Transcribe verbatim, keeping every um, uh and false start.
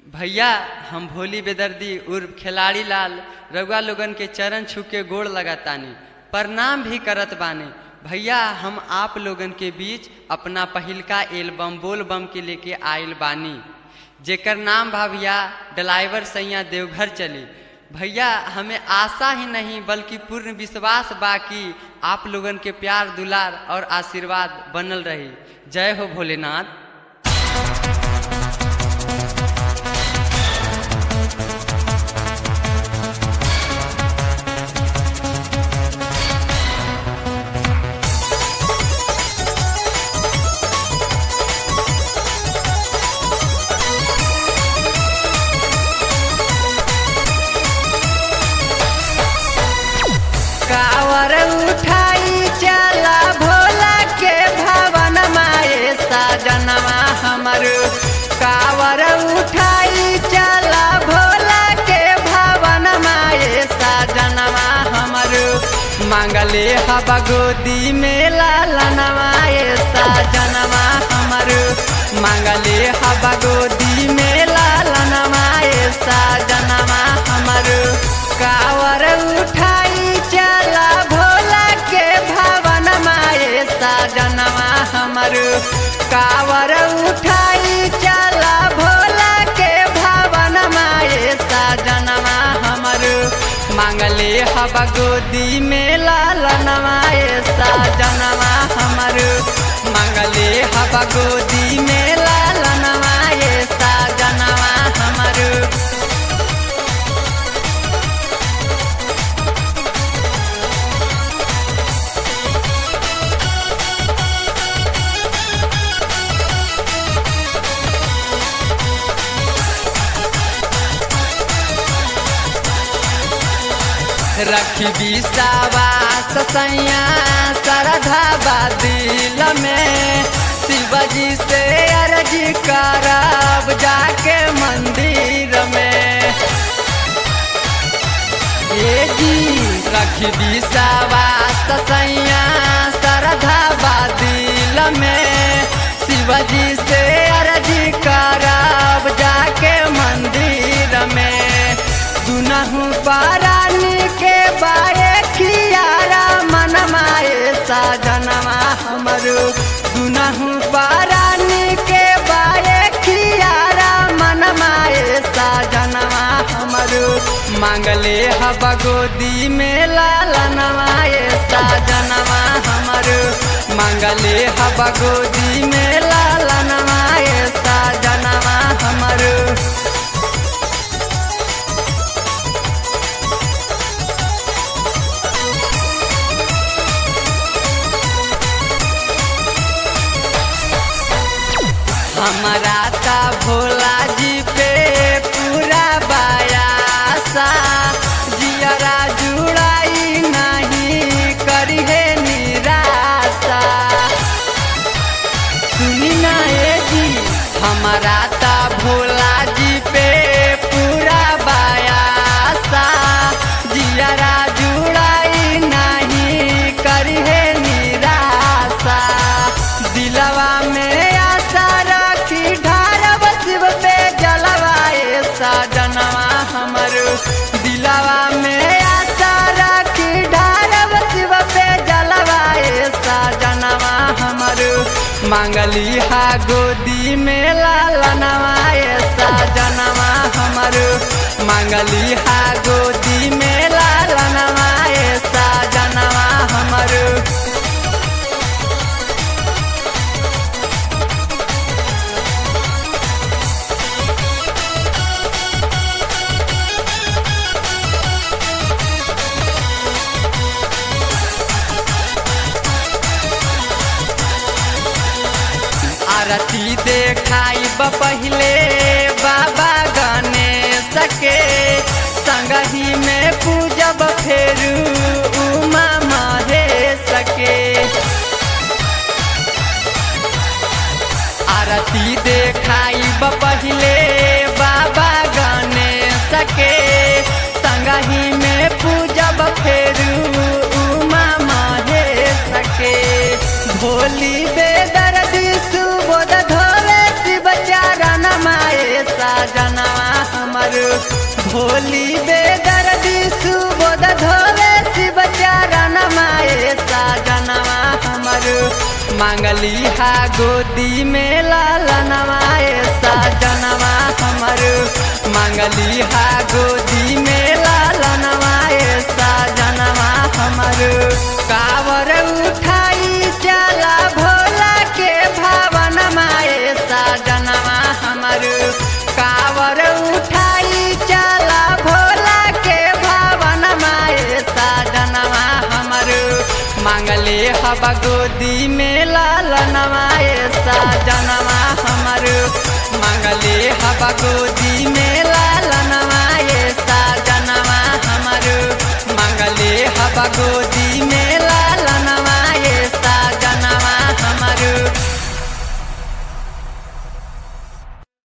भैया हम भोली बेदर्दी उर्फ खिलाड़ी लाल रउआ लोगन के चरण छू के गोड़ लगातानी, प्रणाम भी करत बानी। भैया हम आप लोगन के बीच अपना पहिलका एल्बम बोल बम के लेके आयल बानी, जेकर नाम बा भैया ड्राइवर सैया देवघर चली। भैया हमें आशा ही नहीं बल्कि पूर्ण विश्वास बा कि आप लोगन के प्यार दुलार और आशीर्वाद बनल रही। जय हो भोलेनाथ। कावर उठाई चला भोला के भवन माए साजनवा हमर। कावर उठाई चला भोला के भवन माए साजनवा हमर। मांगले हवा गोदी में लालनवा ए साजनवा हमर। मांगले हवा गोदी में लालनवा ए साजनवा हमर। कावर उठाई चला भोला के भवन माए साजनवा हमर। कावर उठाई चला भोला के भवन माए साजनवा हमर। मांगले हवा गोदी में लालनवा ए साजनवा हमर। मांगले हवा गोदी में लालनवा ए साजनवा हमर। रखी सावास सैया श्रद्धा बादिल में। शिवजी से अर्जी करब जाके मंदिर में। ये जी रखी सावास सैया श्रद्धा बादिल में। शिवजी से अर्जी करब जाके मंदिर में। दुनहु पारानी के बाए खियारा मन माए साजनवा हमर। दुनहु पारानी के बाए खियारा मन माए साजनवा हमर। मांगले हवा गोदी में लालनवा ए साजनवा हमर। मांगले हवा गोदी में लालनवा ए साजनवा हमर। हमारा ता भोला जी पे पूरा बायासा। जियरा जुड़ाई नहीं करी है निराशा। सुनी ना ये जी हमारा ता भोला जी पे पूरा बायासा। जियरा जुड़ाई नहीं करी है निराशा। दिलवा में साजनवा हमर। दिलवा में आशा रखी ढारब शिव पे जलवा ए साजनवा हमर। मांगली हा गोदी में लालनवा ए साजनवा हमर। मांगली हा गोदी में लालनवा ए साजनवा हमर। आरती देखाई पहले बाबा गणेश के। संगही में पूजब फेरू उमा महेश के। आरती देखाई पहले बाबा गणेश के। संगही में पूजब फेरू उमा महेश के। भोली बेदर्दी सुबोध धोले शिव चरण माए साजनवा भोली बेदर्दी सुबोध धोवे शिव चरण माए साजनवा हमर मांगली हा गोदी में लालनवा साजनवा हमर मांगली हा गोदी में लालनवा साजनवा हमर कावर उठाई चला भोला के भावन माए साजनवा हमर कावर उठाई चला भोला के भावन माए साजनवा हमर मांगले हवा गोदी में लालनवा साजनवा हमर मांगले हवा गोदी में